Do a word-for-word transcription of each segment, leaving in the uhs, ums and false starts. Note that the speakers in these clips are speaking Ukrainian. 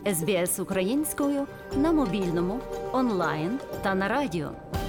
ес бі ес українською на мобільному, онлайн та на радіо.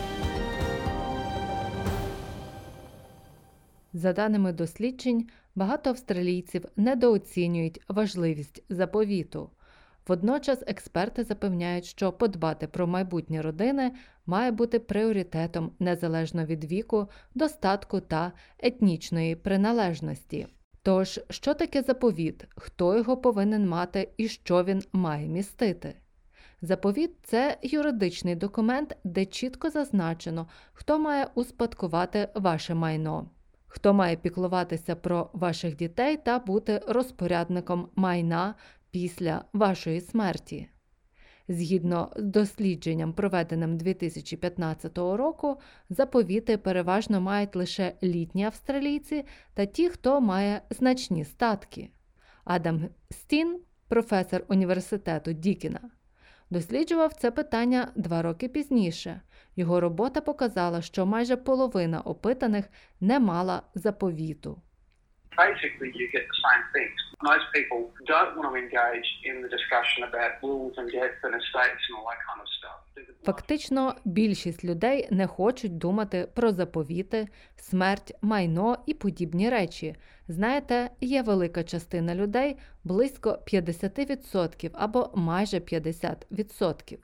За даними досліджень, багато австралійців недооцінюють важливість заповіту. Водночас експерти запевняють, що подбати про майбутнє родини має бути пріоритетом незалежно від віку, достатку та етнічної приналежності. Тож, що таке заповіт, хто його повинен мати і що він має містити? Заповіт – це юридичний документ, де чітко зазначено, хто має успадкувати ваше майно, хто має піклуватися про ваших дітей та бути розпорядником майна після вашої смерті. Згідно з дослідженням, проведеним дві тисячі п'ятнадцятого року, заповіти переважно мають лише літні австралійці та ті, хто має значні статки. Адам Стін, професор університету Дікіна, досліджував це питання два роки пізніше. Його робота показала, що майже половина опитаних не мала заповіту. Basically, you get the same things. Most people don't want to engage in the discussion about wills and death and estates and all that kind of stuff. Фактично, більшість людей не хочуть думати про заповіти, смерть, майно і подібні речі. Знаєте, є велика частина людей, близько п'ятдесят відсотків або майже п'ятдесят відсотків.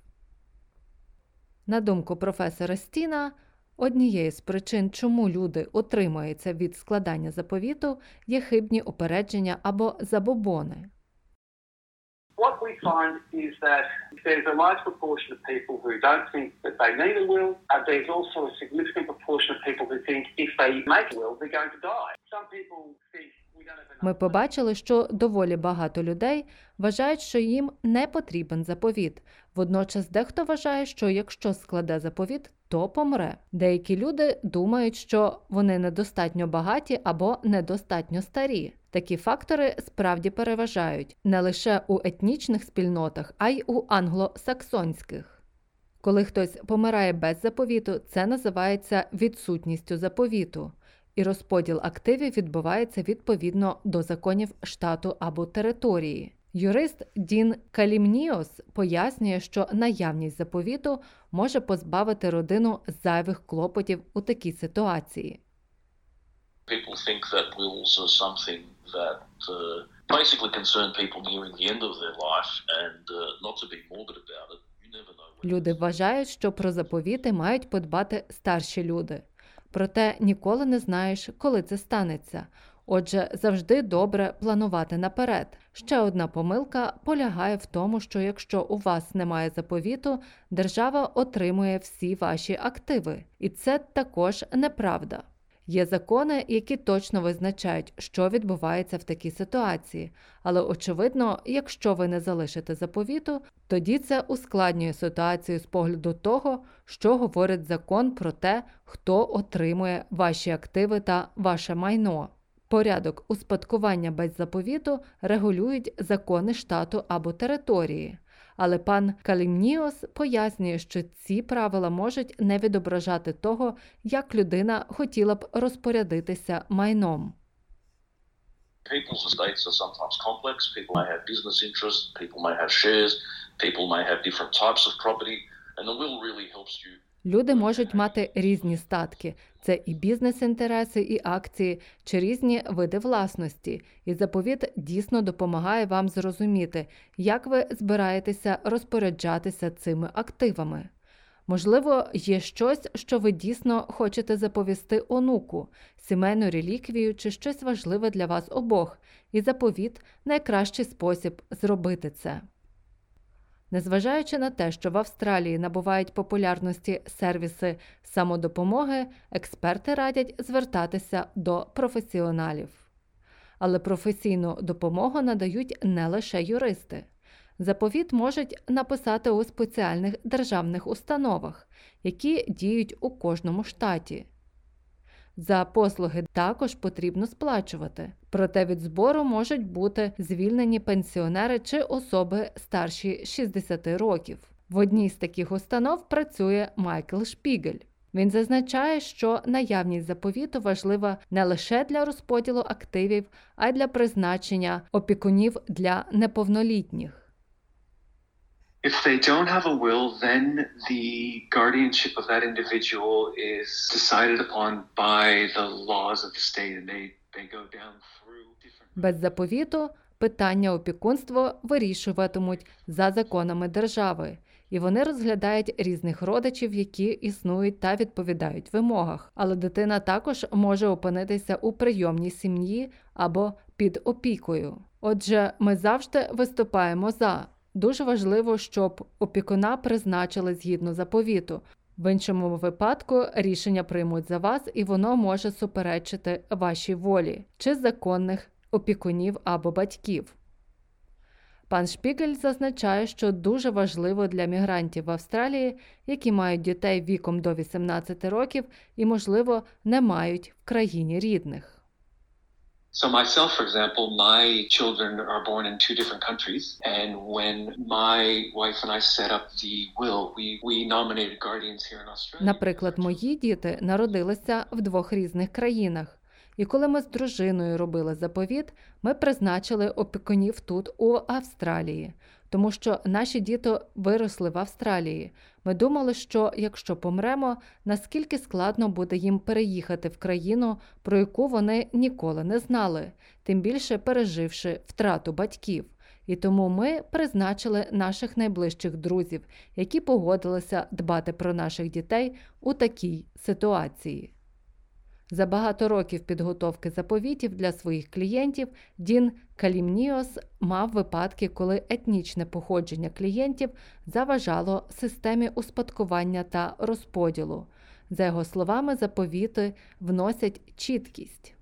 На думку професора Стіна, однією з причин, чому люди утримуються від складання заповіту, є хибні упередження або забобони. What we find is that there's a large proportion of people who don't think that they need a will, and there's also a significant proportion of people who think if they make a will, they're going to die. Some people think we don't have enough. Ми побачили, що доволі багато людей вважають, що їм не потрібен заповіт. Водночас дехто вважає, що якщо складе заповіт, то помре. Деякі люди думають, що вони недостатньо багаті або недостатньо старі. Такі фактори справді переважають не лише у етнічних спільнотах, а й у англосаксонських. Коли хтось помирає без заповіту, це називається відсутністю заповіту, і розподіл активів відбувається відповідно до законів штату або території. Юрист Дін Калімніос пояснює, що наявність заповіту може позбавити родину зайвих клопотів у такій ситуації. People think that wills are something that uh, basically concern people nearing the end of their life, and uh, not to be morbid about it, you never know when. Люди вважають, що про заповіти мають подбати старші люди. Проте ніколи не знаєш, коли це станеться. Отже, завжди добре планувати наперед. Ще одна помилка полягає в тому, що якщо у вас немає заповіту, держава отримує всі ваші активи. І це також неправда. Є закони, які точно визначають, що відбувається в такій ситуації. Але, очевидно, якщо ви не залишите заповіту, тоді це ускладнює ситуацію з погляду того, що говорить закон про те, хто отримує ваші активи та ваше майно. Порядок успадкування без заповіту регулюють закони штату або території. Але пан Калімніос пояснює, що ці правила можуть не відображати того, як людина хотіла б розпорядитися майном. People's estates are sometimes complex. People may have business interests, people may have shares, people may have different types of property, and the will really helps you. Люди можуть мати різні статки. Це і бізнес-інтереси, і акції, чи різні види власності. І заповіт дійсно допомагає вам зрозуміти, як ви збираєтеся розпоряджатися цими активами. Можливо, є щось, що ви дійсно хочете заповісти онуку, сімейну реліквію чи щось важливе для вас обох. І заповіт – найкращий спосіб зробити це. Незважаючи на те, що в Австралії набувають популярності сервіси самодопомоги, експерти радять звертатися до професіоналів. Але професійну допомогу надають не лише юристи. Заповіт можуть написати у спеціальних державних установах, які діють у кожному штаті. За послуги також потрібно сплачувати. Проте від збору можуть бути звільнені пенсіонери чи особи старші шістдесят років. В одній з таких установ працює Майкл Шпігель. Він зазначає, що наявність заповіту важлива не лише для розподілу активів, а й для призначення опікунів для неповнолітніх. If they don't have a will, then the guardianship of that individual is decided upon by the laws of the state, and they, they go down through different... Без заповіту питання опікунства вирішуватимуть за законами держави, і вони розглядають різних родичів, які існують та відповідають вимогах. Але дитина також може опинитися у прийомній сім'ї або під опікою. Отже, ми завжди виступаємо за. Дуже важливо, щоб опікуна призначили згідно заповіту. В іншому випадку рішення приймуть за вас, і воно може суперечити вашій волі чи законних опікунів або батьків. Пан Шпігель зазначає, що дуже важливо для мігрантів в Австралії, які мають дітей віком до вісімнадцяти років і, можливо, не мають в країні рідних. So myself, for example, my children are born in two different countries, and when my wife and I set up the will, we, we nominated guardians here in Australia. Наприклад, мої діти народилися в двох різних країнах. І коли ми з дружиною робили заповіт, ми призначили опікунів тут, у Австралії, тому що наші діти виросли в Австралії. Ми думали, що якщо помремо, наскільки складно буде їм переїхати в країну, про яку вони ніколи не знали, тим більше переживши втрату батьків. І тому ми призначили наших найближчих друзів, які погодилися дбати про наших дітей у такій ситуації. За багато років підготовки заповітів для своїх клієнтів Дін Калімніос мав випадки, коли етнічне походження клієнтів заважало системі успадкування та розподілу. За його словами, заповіти вносять чіткість.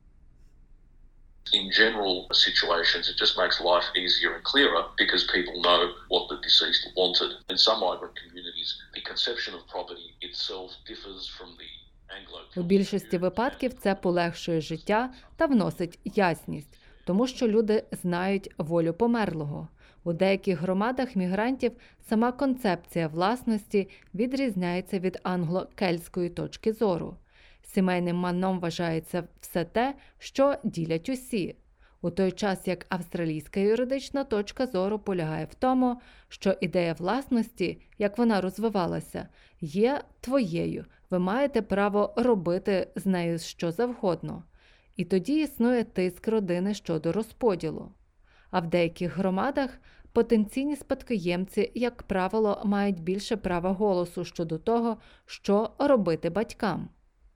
In general situations, it just makes life easier and clearer because people know what the deceased wanted. In some migrant communities, the conception of property itself differs from the У більшості випадків це полегшує життя та вносить ясність, тому що люди знають волю померлого. У деяких громадах мігрантів сама концепція власності відрізняється від англо-кельтської точки зору. Сімейним майном вважається все те, що ділять усі. У той час, як австралійська юридична точка зору полягає в тому, що ідея власності, як вона розвивалася, є твоєю. Ви маєте право робити з нею що завгодно. І тоді існує тиск родини щодо розподілу. А в деяких громадах потенційні спадкоємці, як правило, мають більше права голосу щодо того, що робити батькам.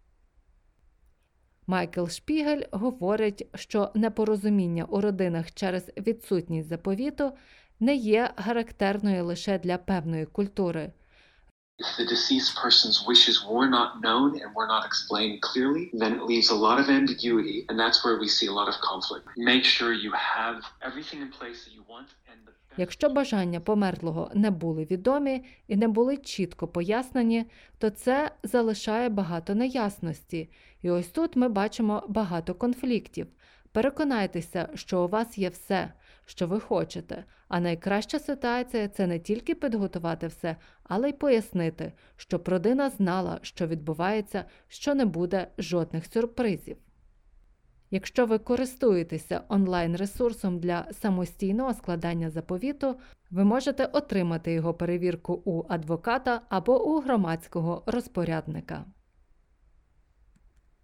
Майкл Шпігель говорить, що непорозуміння у родинах через відсутність заповіту не є характерною лише для певної культури. If the deceased person's wishes were not known and were not explained clearly, then it leaves a lot of ambiguity, and that's where we see a lot of conflict. Make sure you have everything in place that you want and the best... Якщо бажання померлого не були відомі і не були чітко пояснені, то це залишає багато неясності. І ось тут ми бачимо багато конфліктів. Переконайтеся, що у вас є все, що ви хочете. А найкраща ситуація – це не тільки підготувати все, але й пояснити, щоб родина знала, що відбувається, що не буде жодних сюрпризів. Якщо ви користуєтеся онлайн-ресурсом для самостійного складання заповіту, ви можете отримати його перевірку у адвоката або у громадського розпорядника.